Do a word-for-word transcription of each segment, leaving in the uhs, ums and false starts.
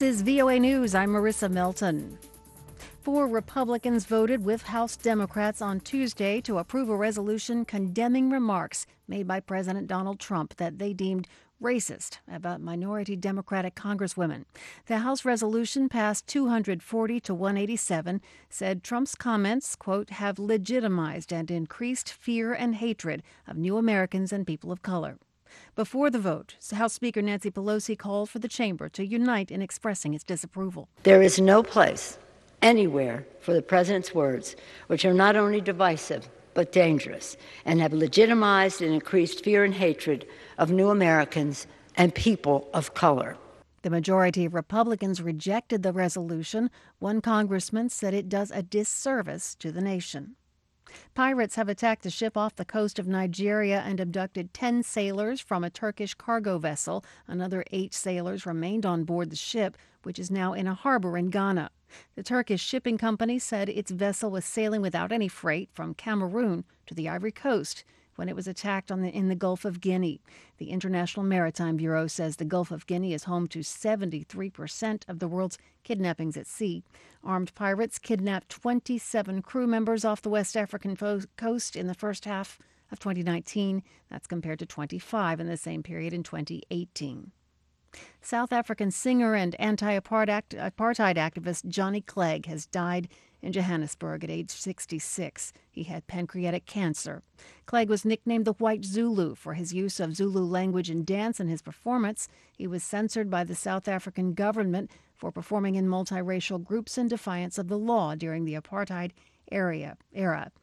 This is V O A News. I'm Marissa Melton. Four Republicans voted with House Democrats on Tuesday to approve a resolution condemning remarks made by President Donald Trump that they deemed racist about minority Democratic congresswomen. The House resolution passed two hundred forty to one eighty-seven, said Trump's comments, quote, have legitimized and increased fear and hatred of new Americans and people of color. Before the vote, House Speaker Nancy Pelosi called for the chamber to unite in expressing its disapproval. There is no place anywhere for the president's words, which are not only divisive but dangerous and have legitimized and increased fear and hatred of new Americans and people of color. The majority of Republicans rejected the resolution. One congressman said it does a disservice to the nation. Pirates have attacked a ship off the coast of Nigeria and abducted ten sailors from a Turkish cargo vessel. Another eight sailors remained on board the ship, which is now in a harbor in Ghana. The Turkish shipping company said its vessel was sailing without any freight from Cameroon to the Ivory Coast when it was attacked on the, in the Gulf of Guinea. The International Maritime Bureau says the Gulf of Guinea is home to seventy-three percent of the world's kidnappings at sea. Armed pirates kidnapped twenty-seven crew members off the West African fo- coast in the first half of twenty nineteen. That's compared to twenty-five in the same period in twenty eighteen. South African singer and anti-apartheid activist Johnny Clegg has died in Johannesburg at age sixty-six. He had pancreatic cancer. Clegg was nicknamed the White Zulu for his use of Zulu language in dance and his performance. He was censored by the South African government for performing in multiracial groups in defiance of the law during the apartheid area, era.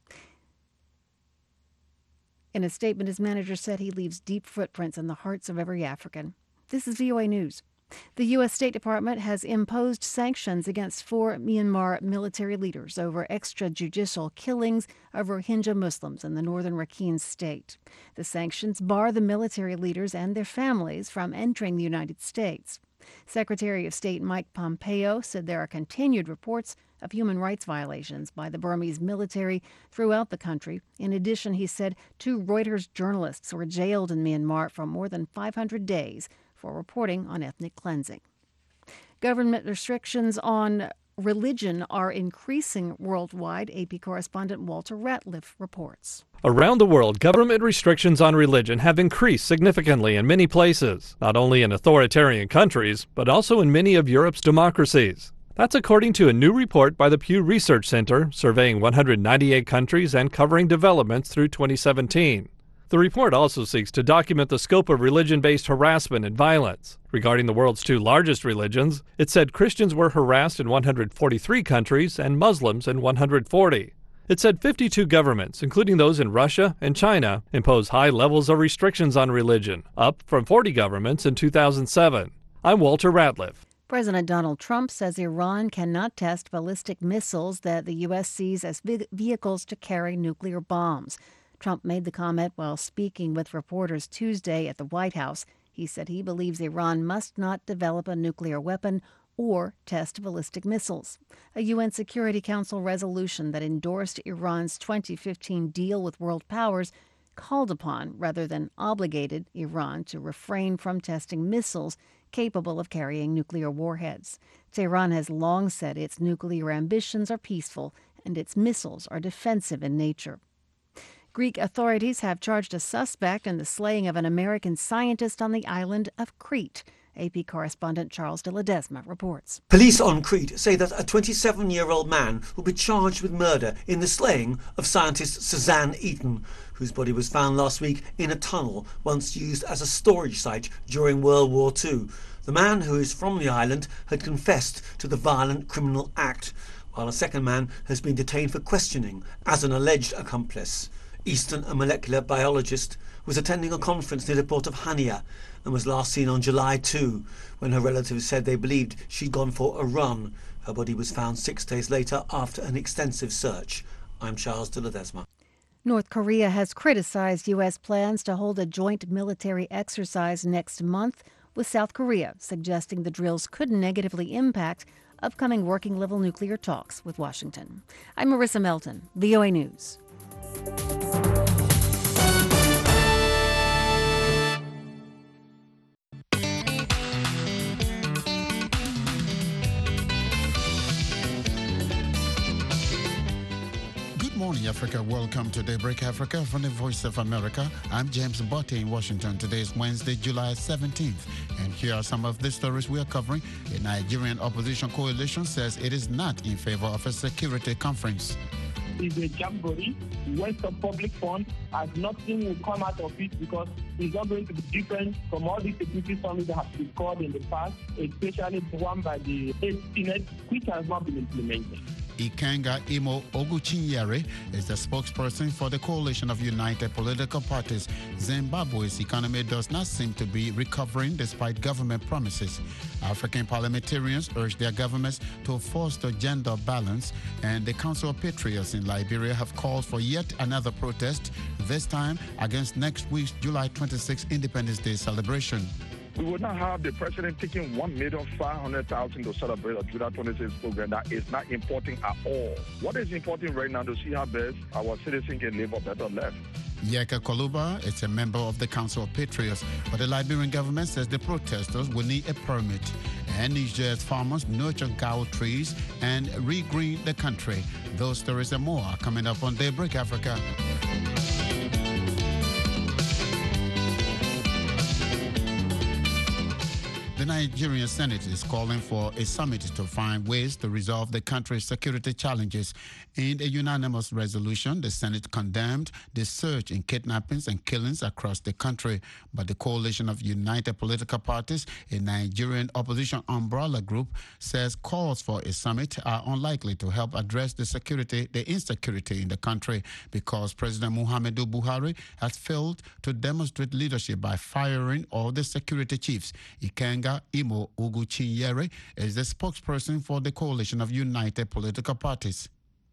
In a statement, his manager said he leaves deep footprints in the hearts of every African. This is V O A News. The U S State Department has imposed sanctions against four Myanmar military leaders over extrajudicial killings of Rohingya Muslims in the northern Rakhine state. The sanctions bar the military leaders and their families from entering the United States. Secretary of State Mike Pompeo said there are continued reports of human rights violations by the Burmese military throughout the country. In addition, he said two Reuters journalists were jailed in Myanmar for more than five hundred days for reporting on ethnic cleansing. Government restrictions on religion are increasing worldwide, A P correspondent Walter Ratliff reports. Around the world, government restrictions on religion have increased significantly in many places, not only in authoritarian countries, but also in many of Europe's democracies. That's according to a new report by the Pew Research Center, surveying one hundred ninety-eight countries and covering developments through twenty seventeen. The report also seeks to document the scope of religion-based harassment and violence. Regarding the world's two largest religions, it said Christians were harassed in one hundred forty-three countries and Muslims in one hundred forty. It said fifty-two governments, including those in Russia and China, impose high levels of restrictions on religion, up from forty governments in two thousand seven. I'm Walter Ratliff. President Donald Trump says Iran cannot test ballistic missiles that the U S sees as vehicles to carry nuclear bombs. Trump made the comment while speaking with reporters Tuesday at the White House. He said he believes Iran must not develop a nuclear weapon or test ballistic missiles. A U N Security Council resolution that endorsed Iran's twenty fifteen deal with world powers called upon, rather than obligated, Iran to refrain from testing missiles capable of carrying nuclear warheads. Tehran has long said its nuclear ambitions are peaceful and its missiles are defensive in nature. Greek authorities have charged a suspect in the slaying of an American scientist on the island of Crete. A P correspondent Charles de Ledesma reports. Police on Crete say that a twenty-seven-year-old man will be charged with murder in the slaying of scientist Suzanne Eaton, whose body was found last week in a tunnel once used as a storage site during World War Two. The man, who is from the island, had confessed to the violent criminal act, while a second man has been detained for questioning as an alleged accomplice. Easton, a molecular biologist, was attending a conference near the port of Hania and was last seen on July second, when her relatives said they believed she'd gone for a run. Her body was found six days later after an extensive search. I'm Charles de Ledesma. North Korea has criticized U S plans to hold a joint military exercise next month with South Korea, suggesting the drills could negatively impact upcoming working-level nuclear talks with Washington. I'm Marissa Melton, V O A News. morning, Africa. Welcome to Daybreak Africa from the Voice of America. I'm James Botte in Washington. Today is Wednesday, July seventeenth. And here are some of the stories we are covering. The Nigerian opposition coalition says it is not in favor of a security conference. It's a jamboree, waste of public funds, as nothing will come out of it because it's not going to be different from all the security summits that have been called in the past, especially the one by the eighth Senate, which has not been implemented. Ikenga Imo Oguchinyere is the spokesperson for the Coalition of United Political Parties. Zimbabwe's economy does not seem to be recovering despite government promises. African parliamentarians urge their governments to foster gender balance, and the Council of Patriots in Liberia have called for yet another protest, this time against next week's July twenty-sixth Independence Day celebration. We would not have the president taking one million five hundred thousand to celebrate a July twenty-sixth program. That is not important at all. What is important right now to see how best our citizens can live a better life. Yeka Koluba is a member of the Council of Patriots, but the Liberian government says the protesters will need a permit. And Niger's farmers nurture gao trees and regreen the country. Those stories and more are coming up on Daybreak Africa. The Nigerian Senate is calling for a summit to find ways to resolve the country's security challenges. In a unanimous resolution, the Senate condemned the surge in kidnappings and killings across the country. But the Coalition of United Political Parties, a Nigerian opposition umbrella group, says calls for a summit are unlikely to help address the security, the insecurity in the country because President Muhammadu Buhari has failed to demonstrate leadership by firing all the security chiefs. Ikenga Imo Oguchinyere is the spokesperson for the Coalition of United Political Parties.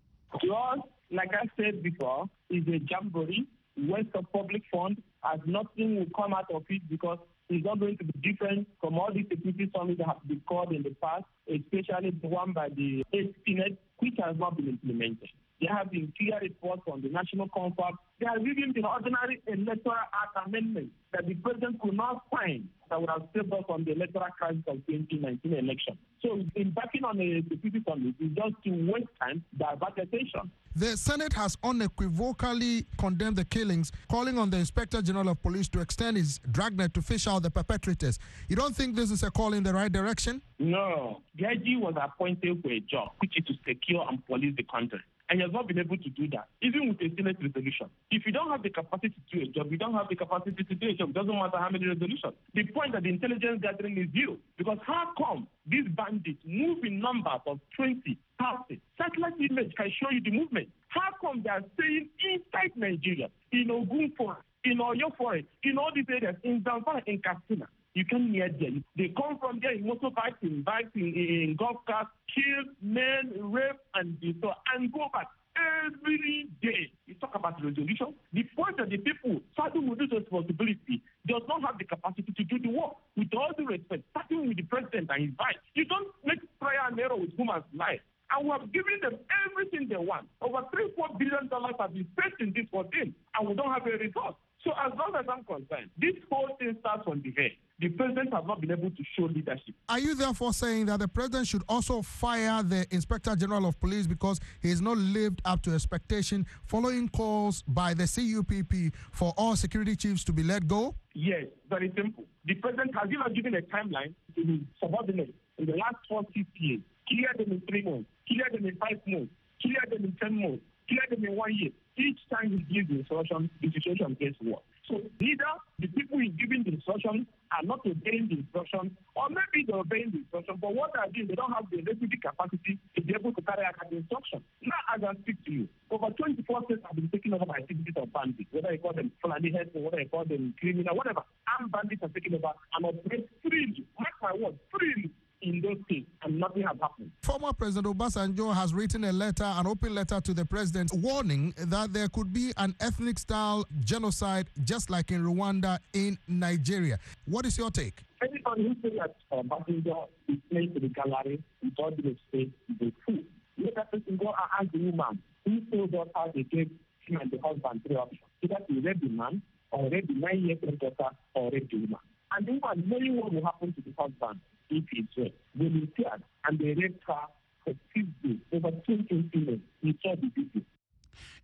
To us, like I said before, is a jamboree, waste of public funds, as nothing will come out of it because it's not going to be different from all the security summits that have been called in the past, especially the one by the eighth Senate, which has not been implemented. There have been clear reports from the National Confab. There has even been ordinary electoral act amendments that the president could not find that would have saved us from the electoral crisis of twenty nineteen election. So embarking on a security summit is just to waste time, divert attention. The Senate has unequivocally condemned the killings, calling on the Inspector General of Police to extend his dragnet to fish out the perpetrators. You don't think this is a call in the right direction? No. The I G was appointed for a job, which is to secure and police the country. And he has not been able to do that, even with a Senate resolution. If you don't have the capacity to do a job, you don't have the capacity to do a job. It doesn't matter how many resolutions. The point that the intelligence gathering is zero. Because how come these bandits move in numbers of twenty, thirty? Satellite image can show you the movement. How come they are staying inside Nigeria, in Ogun Forest, in Oyo Forest, in all these areas, in Zamfara, in Katsina? You can hear them. They come from there in motorbikes, in bikes, in, in golf carts, kill men, rape, and destroy, and go back every day. You talk about resolution. The point that the people starting with this responsibility does not have the capacity to do the work. With all due respect, starting with the president and his vice, you don't make trial and error with human's life. And we have given them everything they want. Over three, four billion dollars have been spent in this for them, and we don't have a result. So as long as I'm concerned, this whole thing starts from the head. The president has not been able to show leadership. Are you therefore saying that the president should also fire the Inspector General of Police because he has not lived up to expectation following calls by the C U P P for all security chiefs to be let go? Yes, very simple. The president has even given a timeline to his subordinates in the last four, six years. Clear them in three months, clear them in five months, clear them in ten months, clear them in one year. Each time he gives the instruction, the situation gets worse. So either the people he's giving the instruction are not obeying the instruction, or maybe they're obeying the instruction, but what they're doing, they don't have the requisite capacity to be able to carry out the instruction. Now, as I speak to you, over twenty-four states have been taken over by activities of bandits, whether you call them Fulani heads or whether you call them criminal, whatever. Armed bandits are taken over and operate freely, mark my word, freely in those states, and nothing has happened. Former President Obasanjo has written a letter, an open letter to the president, warning that there could be an ethnic-style genocide just like in Rwanda in Nigeria. What is your take? Anybody who says that Obasanjo is playing to the gallery with all the state is a fool. Let that person go and ask the woman who told us how they gave him and the husband three options. Either to rape the man, or rape the nine-year-old daughter, or rape the woman. And the woman knowing what will happen to the husband if he's raped, volunteered, and they raped her for six days, over twenty females. We saw the video.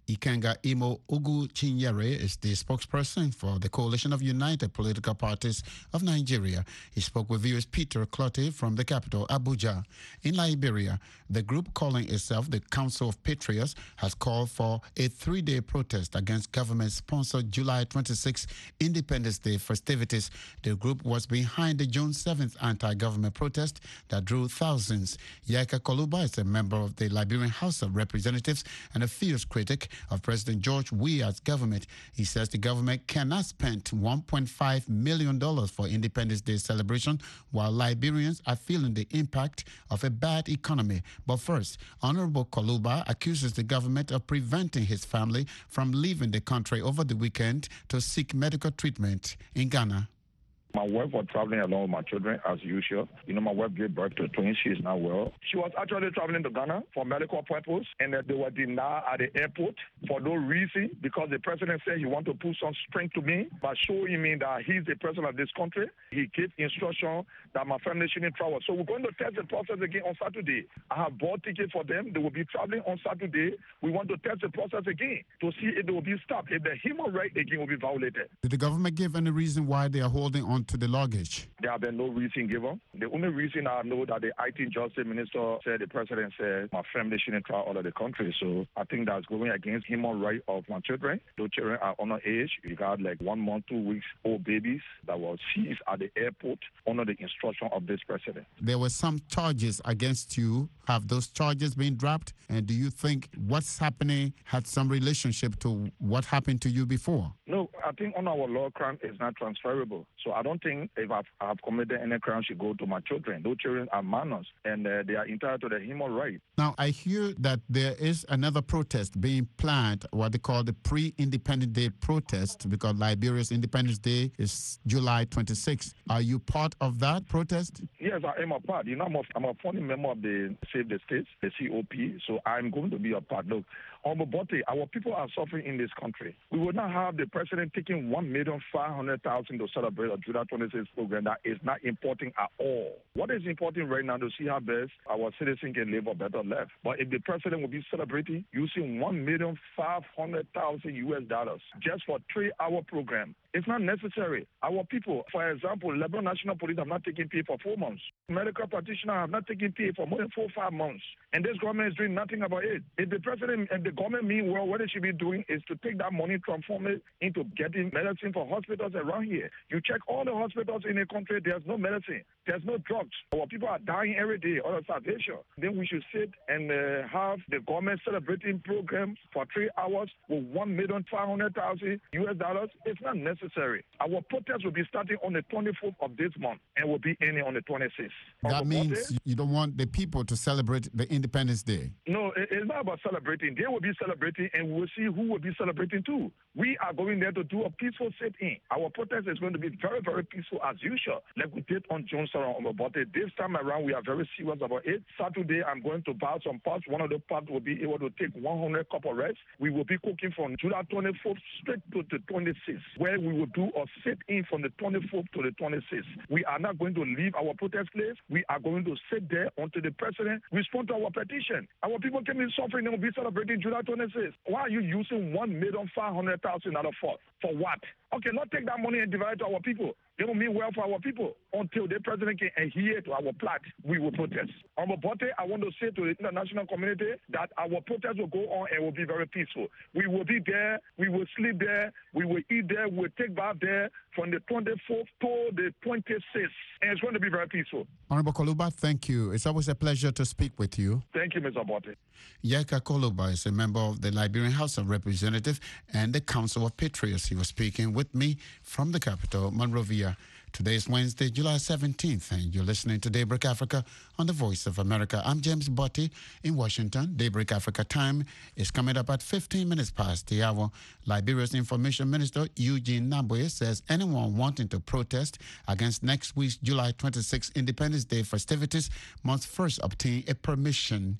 Ikenga Imo Ugu Chinyere is the spokesperson for the Coalition of United Political Parties of Nigeria. He spoke with viewers Peter Clottey from the capital, Abuja. In Liberia, the group calling itself the Council of Patriots has called for a three-day protest against government-sponsored July twenty-sixth Independence Day festivities. The group was behind the June seventh anti-government protest that drew thousands. Yaka Koluba is a member of the Liberian House of Representatives and a fierce critic of President George Weah's government. He says the government cannot spend one point five million dollars for Independence Day celebration while Liberians are feeling the impact of a bad economy. But first, Honorable Koluba accuses the government of preventing his family from leaving the country over the weekend to seek medical treatment in Ghana. My wife was traveling along with my children as usual. You know, my wife gave birth to twins. She is now well. She was actually traveling to Ghana for medical purpose, and uh, they were denied at the airport for no reason because the president said he wanted to put some strength to me by showing me that he's the president of this country. He gave instruction that my family shouldn't travel. So we're going to test the process again on Saturday. I have bought tickets for them. They will be traveling on Saturday. We want to test the process again to see if they will be stopped, if the human right again will be violated. Did the government give any reason why they are holding on to the luggage? There have been no reason given. The only reason I know that the I T Justice Minister said, the president said, my family shouldn't travel out of the country. So I think that's going against human right of my children. Those children are under age. You got like one month, two weeks old babies that were seized at the airport under the instruction of this president. There were some charges against you. Have those charges been dropped? And do you think what's happening had some relationship to what happened to you before? No, I think on our law, crime is not transferable. So I don't think if I've, I've committed any crime should go to my children. Those children are minors, and uh, they are entitled to the human right. Now, I hear that there is another protest being planned, what they call the pre-Independence Day protest, because Liberia's Independence Day is July twenty-sixth. Are you part of that protest? Yes, I am a part. You know, I'm a, I'm a founding member of the Save the States, the C O P, so I'm going to be a part. Look, Omobote, our people are suffering in this country. We would not have the president taking one million five hundred thousand to celebrate a July twenty-sixth program that is not important at all. What is important right now to see how best our citizens can live a better life. But if the president will be celebrating using one million five hundred thousand U S dollars just for a three-hour program, it's not necessary. Our people, for example, Lebanon National Police have not taken pay for four months. Medical practitioners have not taken pay for more than four or five months. And this government is doing nothing about it. If the president and the government meanwhile, what they should be doing is to take that money, transform it into getting medicine for hospitals around here. You check all the hospitals in the country, there's no medicine. There's no drugs. Our people are dying every day out of starvation. Then we should sit and uh, have the government celebrating programs for three hours with one million five hundred thousand U S dollars. It's not necessary. Our protest will be starting on the twenty-fourth of this month and will be ending on the twenty-sixth. That means you don't want the people to celebrate the Independence Day. No, it's not about celebrating. They will be celebrating, and we'll see who will be celebrating too. We are going there to do a peaceful sit-in. Our protest is going to be very, very peaceful as usual, like we did on Johnson. But this time around, we are very serious about it. Saturday, I'm going to buy some parts. One of the parts will be able to take one hundred cup of rice. We will be cooking from July twenty-fourth straight to the twenty-sixth, where we will do a sit-in from the twenty-fourth to the twenty-sixth. We are not going to leave our protest place. We are going to sit there until the president responds to our petition. Our people can be suffering and will be celebrating July twenty-sixth. Why are you using one million five hundred thousand dollars for? For what? Okay, not take that money and divide it to our people. They will mean well for our people. Until the president can adhere to our plight, we will protest. On Bote, I want to say to the international community that our protest will go on and will be very peaceful. We will be there, we will sleep there, we will eat there, we will take bath there from the twenty-fourth to the twenty-sixth. And it's going to be very peaceful. Honorable Koluba, thank you. It's always a pleasure to speak with you. Thank you, Mister Bote. Yeka Koluba is a member of the Liberian House of Representatives and the Council of Patriots. He was speaking with me from the capital, Monrovia. Today is Wednesday, July seventeenth, and you're listening to Daybreak Africa on the Voice of America. I'm James Botti in Washington. Daybreak Africa time is coming up at fifteen minutes past the hour. Liberia's Information Minister Eugene Nabwe says anyone wanting to protest against next week's July twenty-sixth Independence Day festivities must first obtain a permission.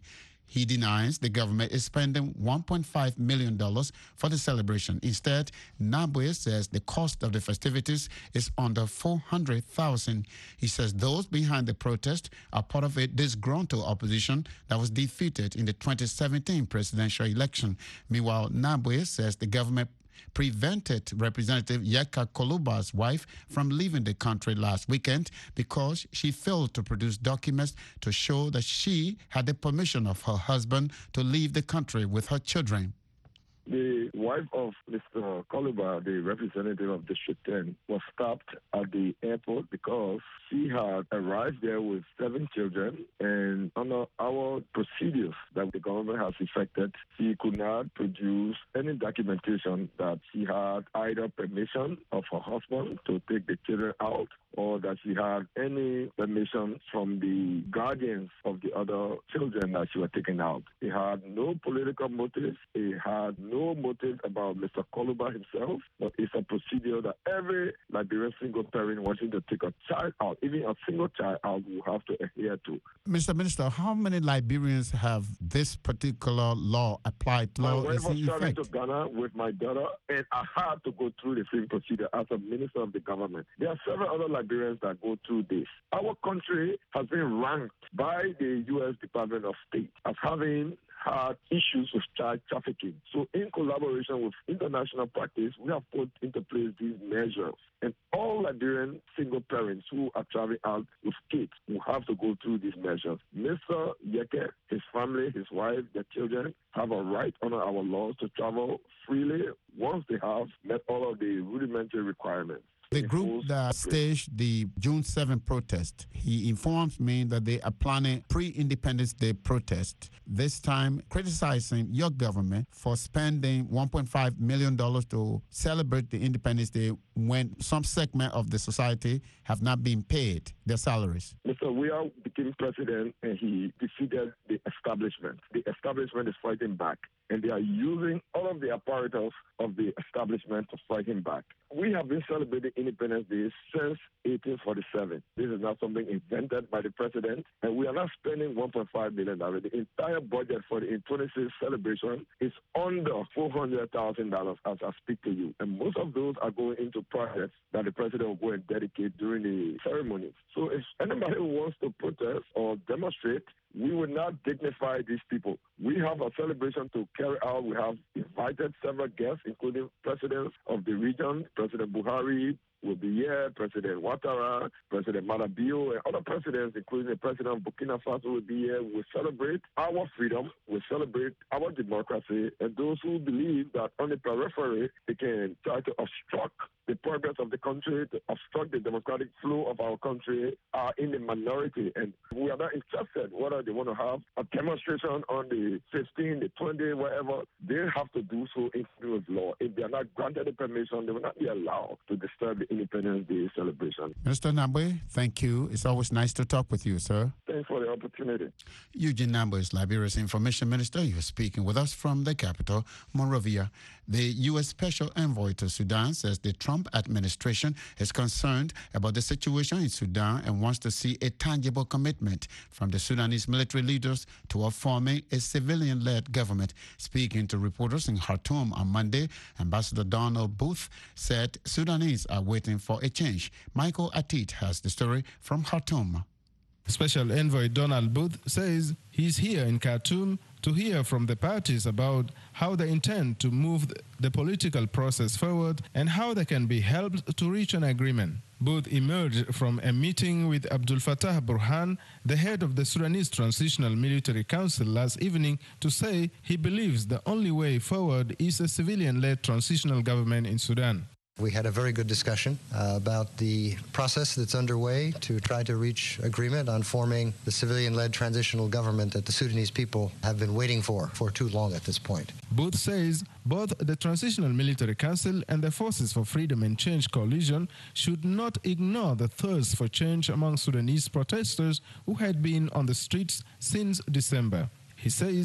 He denies the government is spending one point five million dollars for the celebration. Instead, Nabwe says the cost of the festivities is under four hundred thousand dollars. He says those behind the protest are part of a disgruntled opposition that was defeated in the twenty seventeen presidential election. Meanwhile, Nabwe says the government prevented Representative Yeka Koluba's wife from leaving the country last weekend because she failed to produce documents to show that she had the permission of her husband to leave the country with her children. The wife of Mister Koluba, the representative of District ten, was stopped at the airport because she had arrived there with seven children, and under our procedures that the government has effected, she could not produce any documentation that she had either permission of her husband to take the children out or that she had any permission from the guardians of the other children that she was taking out. It had no political motives. It had no motive about Mister Koluba himself, but it's a procedure that every Liberian single parent wanting to take a child out, even a single child out, will have to adhere to. Mister Minister, how many Liberians have this particular law applied to? My Law wife is was in traveling effect? to Ghana with my daughter, and I had to go through the same procedure as a minister of the government. There are several other Liberians that go through this. Our country has been ranked by the U S Department of State as having had issues with child trafficking. So in collaboration with international practice, we have put into place these measures. And all Liberian single parents who are traveling out with kids will have to go through these measures. Mister Yeke, his family, his wife, their children have a right under our laws to travel freely once they have met all of the rudimentary requirements. The group that staged the June seventh protest, he informs me that they are planning pre-Independence Day protest, this time criticizing your government for spending one point five million dollars to celebrate the Independence Day when some segment of the society have not been paid their salaries. Mister Weah became president and he defeated the establishment. The establishment is fighting back, and they are using all of the apparatus of the establishment to fight him back. We have been celebrating Independence Day since eighteen forty-seven. This is not something invented by the president, and we are not spending one point five million dollars. The entire budget for the twenty-sixth celebration is under four hundred thousand dollars as I speak to you, and most of those are going into projects that the president will go and dedicate during the ceremonies. So if anybody who wants to protest or demonstrate, we will not dignify these people. We have a celebration to carry out. We have invited several guests, including presidents of the region. President Buhari will be here, President Ouattara, President Madabio, and other presidents, including the president of Burkina Faso, will be here. We celebrate our freedom. We celebrate our democracy. And those who believe that on the periphery, they can try to obstruct the progress of the country, to obstruct the democratic flow of our country, are in the minority. And we are not interested whether they want to have a demonstration on the fifteenth, the twentieth, whatever. They have to do so in with law. If they are not granted the permission, they will not be allowed to disturb the Independence Day celebration. Mister Nabwe, thank you. It's always nice to talk with you, sir. Thanks for the opportunity. Eugene Nabwe is Liberia's Information Minister. You're speaking with us from the capital, Monrovia. The U S Special Envoy to Sudan says the Trump administration is concerned about the situation in Sudan and wants to see a tangible commitment from the Sudanese military leaders toward forming a civilian-led government. Speaking to reporters in Khartoum on Monday, Ambassador Donald Booth said Sudanese are waiting for a change. Michael Atit has the story from Khartoum. Special Envoy Donald Booth says he's here in Khartoum to hear from the parties about how they intend to move the political process forward and how they can be helped to reach an agreement. Booth emerged from a meeting with Abdul Fattah Burhan, the head of the Sudanese Transitional Military Council, last evening to say he believes the only way forward is a civilian-led transitional government in Sudan. We had a very good discussion uh, about the process that's underway to try to reach agreement on forming the civilian-led transitional government that the Sudanese people have been waiting for for too long at this point. Booth says both the Transitional Military Council and the Forces for Freedom and Change coalition should not ignore the thirst for change among Sudanese protesters who had been on the streets since December. He says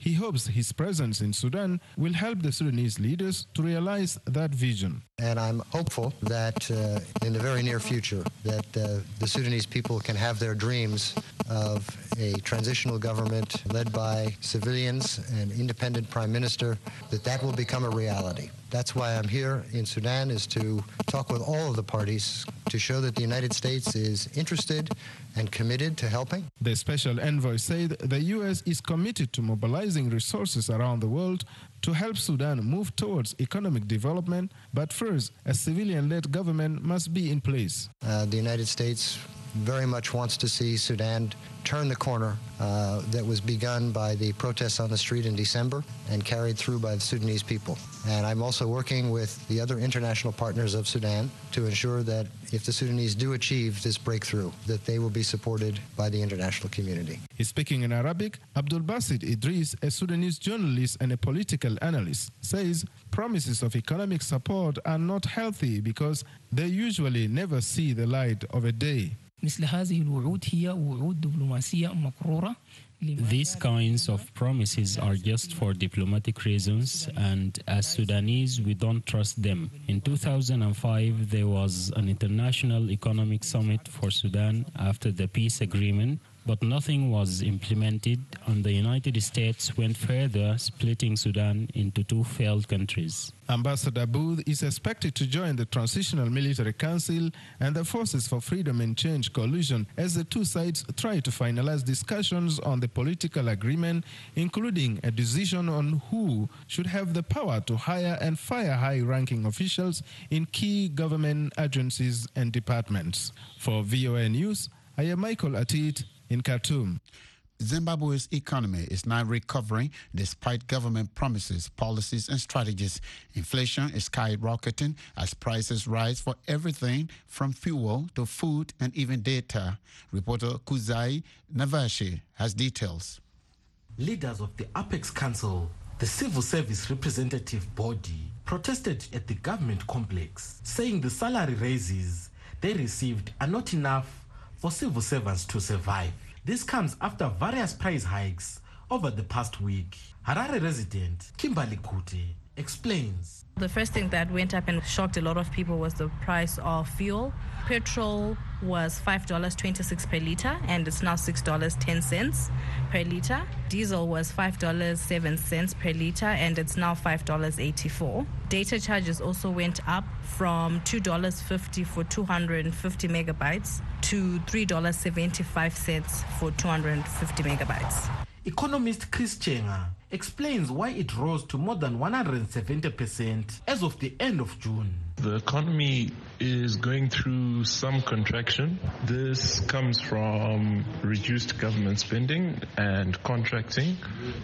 He hopes his presence in Sudan will help the Sudanese leaders to realize that vision. And I'm hopeful that uh, in the very near future that uh, the Sudanese people can have their dreams of a transitional government led by civilians, an independent prime minister, that that will become a reality. That's why I'm here in Sudan, is to talk with all of the parties to show that the United States is interested and committed to helping. The special envoy said the U S is committed to mobilizing resources around the world to help Sudan move towards economic development, but first, a civilian-led government must be in place. Uh, the United States very much wants to see Sudan turn the corner uh, that was begun by the protests on the street in December and carried through by the Sudanese people. And I'm also working with the other international partners of Sudan to ensure that if the Sudanese do achieve this breakthrough, that they will be supported by the international community. He's speaking in Arabic. Abdul Basit Idris, a Sudanese journalist and a political analyst, says promises of economic support are not healthy because they usually never see the light of a day. مثل هذه الوعود هي وعود دبلوماسية مقرورة. These kinds of promises are just for diplomatic reasons, and as Sudanese, we don't trust them. In two thousand five, there was an international economic summit for Sudan after the peace agreement, but nothing was implemented, and the United States went further, splitting Sudan into two failed countries. Ambassador Booth is expected to join the Transitional Military Council and the Forces for Freedom and Change coalition as the two sides try to finalize discussions on the political agreement, including a decision on who should have the power to hire and fire high-ranking officials in key government agencies and departments. For V O A News, I am Michael Atit in Khartoum. Zimbabwe's economy is now recovering despite government promises, policies, and strategies. Inflation is skyrocketing as prices rise for everything from fuel to food and even data. Reporter Kuzai Navashi has details. Leaders of the Apex Council, the civil service representative body, protested at the government complex, saying the salary raises they received are not enough for civil servants to survive. This comes after various price hikes over the past week. Harare resident Kimberly Kute explains. The first thing that went up and shocked a lot of people was the price of fuel. Petrol was five dollars and twenty-six cents per litre, and it's now six dollars and ten cents per litre. Diesel was five dollars and seven cents per litre, and it's now five dollars and eighty-four cents. Data charges also went up from two dollars and fifty cents for two hundred fifty megabytes to three dollars and seventy-five cents for two hundred fifty megabytes. Economist Chris Chenga explains why it rose to more than one hundred seventy percent as of the end of June. The economy is going through some contraction. This comes from reduced government spending and contracting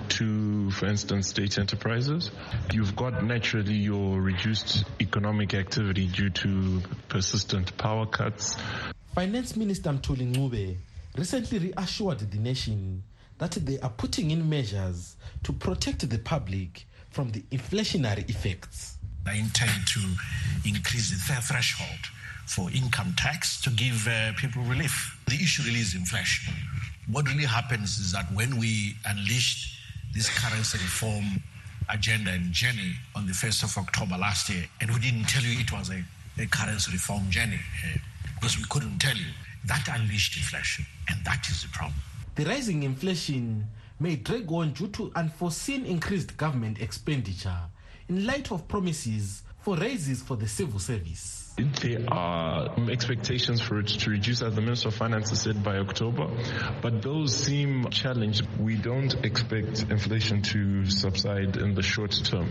to, for instance, state enterprises. You've got naturally your reduced economic activity due to persistent power cuts. Finance Minister Mthuli Ncube recently reassured the nation that they are putting in measures to protect the public from the inflationary effects. I intend to increase the threshold for income tax to give uh, people relief. The issue really is inflation. What really happens is that when we unleashed this currency reform agenda and journey on the first of October last year, and we didn't tell you it was a, a currency reform journey uh, because we couldn't tell you, that unleashed inflation, and that is the problem. The rising inflation may drag on due to unforeseen increased government expenditure in light of promises for raises for the civil service. There are expectations for it to reduce, as the Minister of Finance has said, by October, but those seem challenged. We don't expect inflation to subside in the short term,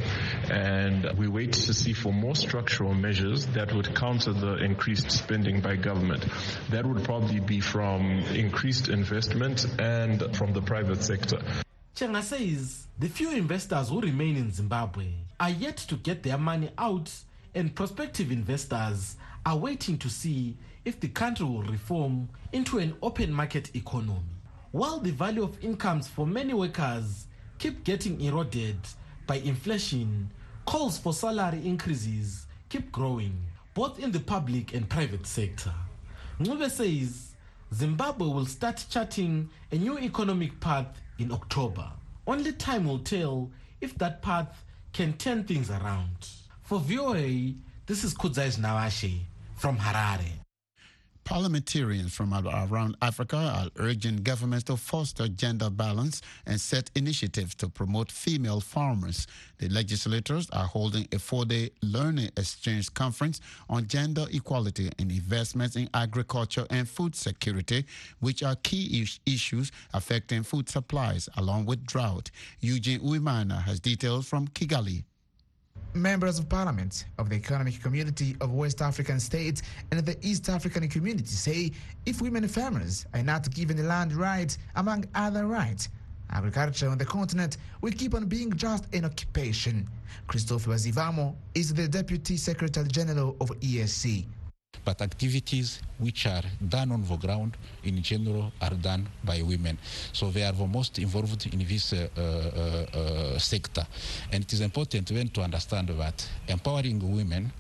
and we wait to see for more structural measures that would counter the increased spending by government. That would probably be from increased investment and from the private sector. Chenga says the few investors who remain in Zimbabwe are yet to get their money out, and prospective investors are waiting to see if the country will reform into an open market economy. While the value of incomes for many workers keep getting eroded by inflation, calls for salary increases keep growing, both in the public and private sector. Ncube says Zimbabwe will start charting a new economic path in October. Only time will tell if that path can turn things around. For V O A, this is Kudzais Nawashe from Harare. Parliamentarians from around Africa are urging governments to foster gender balance and set initiatives to promote female farmers. The legislators are holding a four-day learning exchange conference on gender equality and investments in agriculture and food security, which are key is- issues affecting food supplies along with drought. Eugene Uimana has details from Kigali. Members of Parliament of the Economic Community of West African States and the East African Community say if women farmers are not given the land rights, among other rights, agriculture on the continent will keep on being just an occupation. Christophe Bazivamo is the Deputy Secretary General of E S C. But activities which are done on the ground in general are done by women. So they are the most involved in this uh, uh, uh, sector. And it is important then to understand that empowering women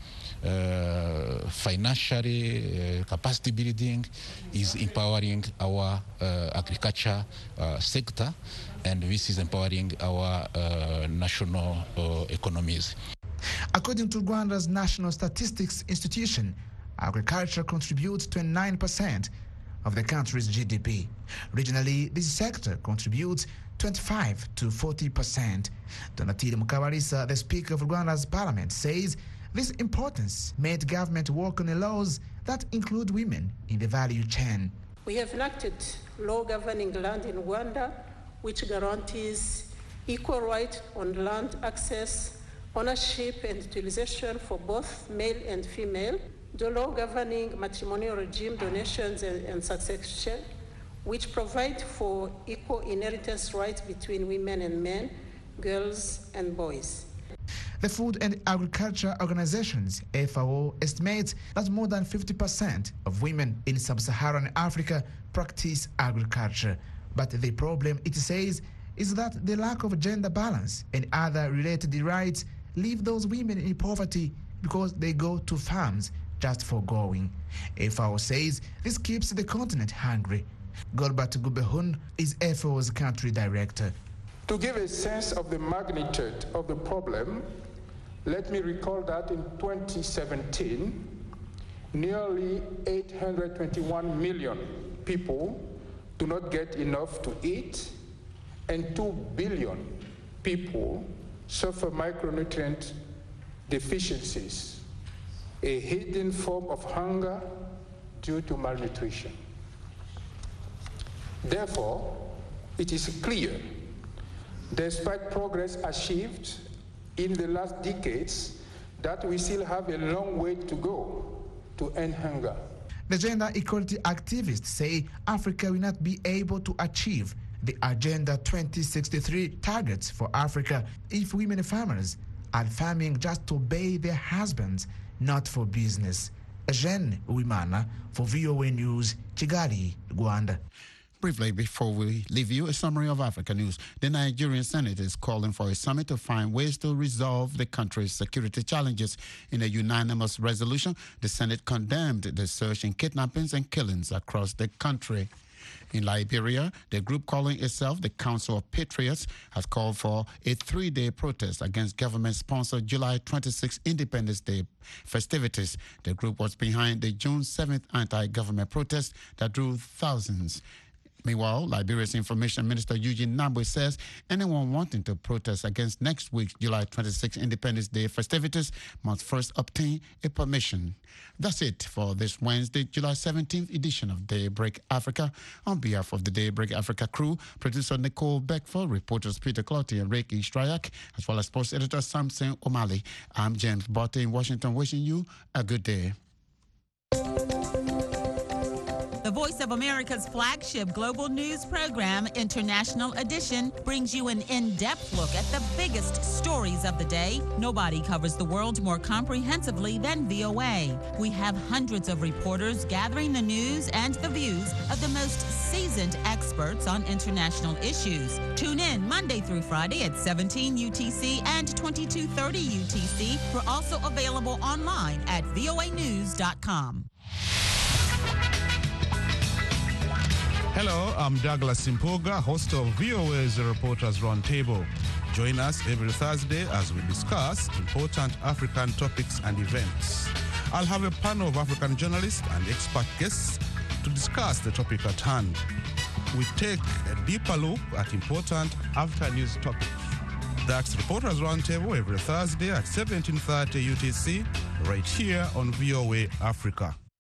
uh, financially, uh, capacity building is empowering our uh, agriculture uh, sector, and this is empowering our uh, national uh, economies. According to Rwanda's National Statistics Institution, agriculture contributes twenty-nine percent of the country's G D P. Regionally, this sector contributes twenty-five to forty percent. Donatille Mukabalisa, the Speaker of Rwanda's Parliament, says this importance made government work on the laws that include women in the value chain. We have enacted law governing land in Rwanda, which guarantees equal right on land access, ownership and utilization for both male and female. The law governing matrimonial regime, donations and, and succession, which provide for equal inheritance rights between women and men, girls and boys. The Food and Agriculture Organizations, F A O, estimates that more than fifty percent of women in sub-Saharan Africa practice agriculture. But the problem, it says, is that the lack of gender balance and other related rights leave those women in poverty because they go to farms just for going. F A O says this keeps the continent hungry. Golbert Gubehun is F A O's country director. To give a sense of the magnitude of the problem, let me recall that in twenty seventeen, nearly eight hundred twenty-one million people do not get enough to eat, and two billion people suffer micronutrient deficiencies, a hidden form of hunger due to malnutrition. Therefore, it is clear, despite progress achieved in the last decades, that we still have a long way to go to end hunger. The gender equality activists say Africa will not be able to achieve the Agenda twenty sixty-three targets for Africa if women farmers are farming just to obey their husbands, not for business. Eugene Uimana for V O A News, Kigali, Rwanda. Briefly, before we leave you, a summary of Africa news. The Nigerian Senate is calling for a summit to find ways to resolve the country's security challenges. In a unanimous resolution, the Senate condemned the surge in kidnappings and killings across the country. In Liberia, the group calling itself the Council of Patriots has called for a three-day protest against government-sponsored July twenty-sixth Independence Day festivities. The group was behind the June seventh anti-government protest that drew thousands. Meanwhile, Liberia's Information Minister Eugene Nambwe says anyone wanting to protest against next week's July twenty-sixth Independence Day festivities must first obtain a permission. That's it for this Wednesday, July seventeenth edition of Daybreak Africa. On behalf of the Daybreak Africa crew, producer Nicole Beckford, reporters Peter Clotty and Ricky Stryak, as well as sports editor Samson O'Malley, I'm James Botte in Washington, wishing you a good day. The Voice of America's flagship global news program, International Edition, brings you an in-depth look at the biggest stories of the day. Nobody covers the world more comprehensively than V O A. We have hundreds of reporters gathering the news and the views of the most seasoned experts on international issues. Tune in Monday through Friday at seventeen U T C and twenty-two thirty U T C. We're also available online at V O A news dot com. Hello, I'm Douglas Simpoga, host of V O A's Reporters Roundtable. Join us every Thursday as we discuss important African topics and events. I'll have a panel of African journalists and expert guests to discuss the topic at hand. We take a deeper look at important after-news topics. That's Reporters Roundtable every Thursday at seventeen thirty U T C, right here on V O A Africa.